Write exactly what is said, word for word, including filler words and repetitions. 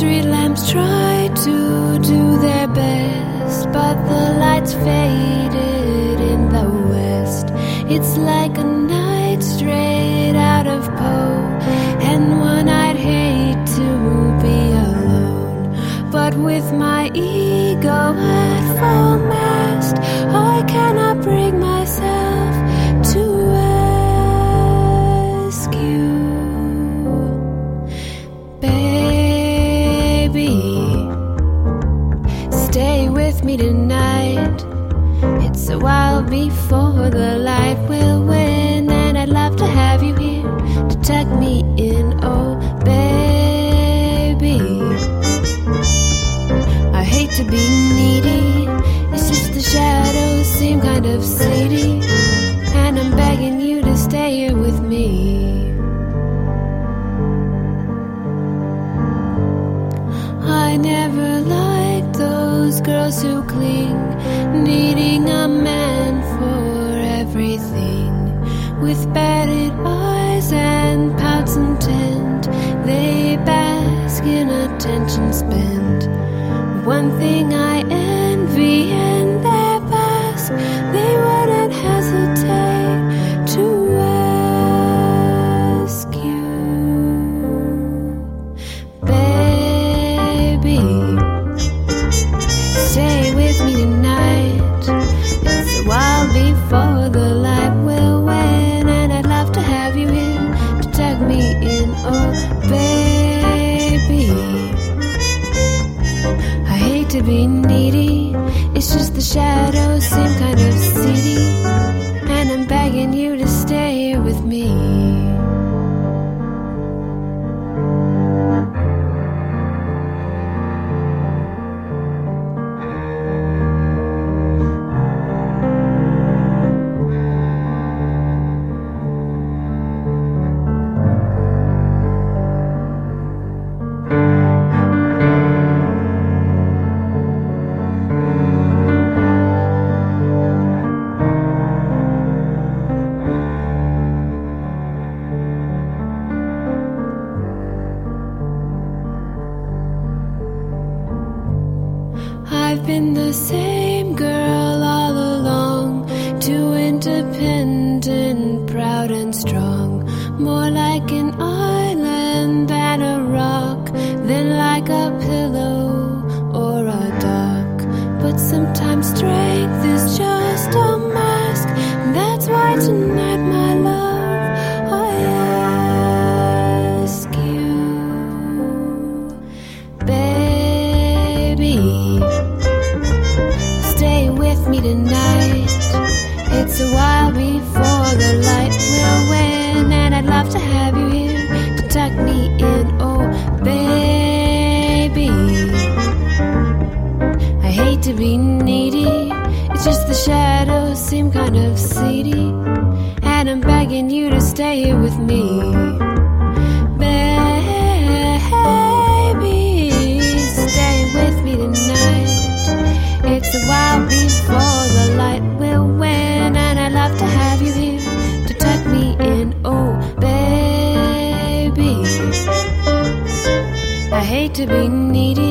street lamps try to do their best, but the lights faded in the west. It's like a night straight out of Poe, and one I'd hate to be alone. But with my ego at full mast, I cannot bring myself to ask you, baby, stay with me tonight. It's a while before the light will win, and I'd love to have you here to tuck me in. Oh, baby, I hate to be needy, it's just the shadows seem kind of seedy, and I'm begging you to stay here with me. I never liked those girls who cling, needing a man for everything, with batted eyes and pouts and tint. They bask in attention spent. One thing I envy in their past, they wouldn't hesitate to ask you, baby, stay with me tonight. It's a while before the light will win, and I'd love to have you here to tuck me in. Oh, baby, I hate to be needy, it's just the shadows seem kind of seedy, and I'm begging you to stay here with me. I've been the same girl all along, too independent, proud and strong, more like an island than a rock, than like a pillow or a dock. But sometimes strength is just a mask, and that's why tonight, my love, I ask you, baby, stay with me tonight. It's a while before the light will win, and I'd love to have you here to tuck me in. Oh, baby, I hate to be needy, it's just the shadows seem kind of seedy, and I'm begging you to stay here with me. Baby, stay with me tonight. It's a while before the light will win, and I'd love to have you here to tuck me in. Oh, baby, I hate to be needy,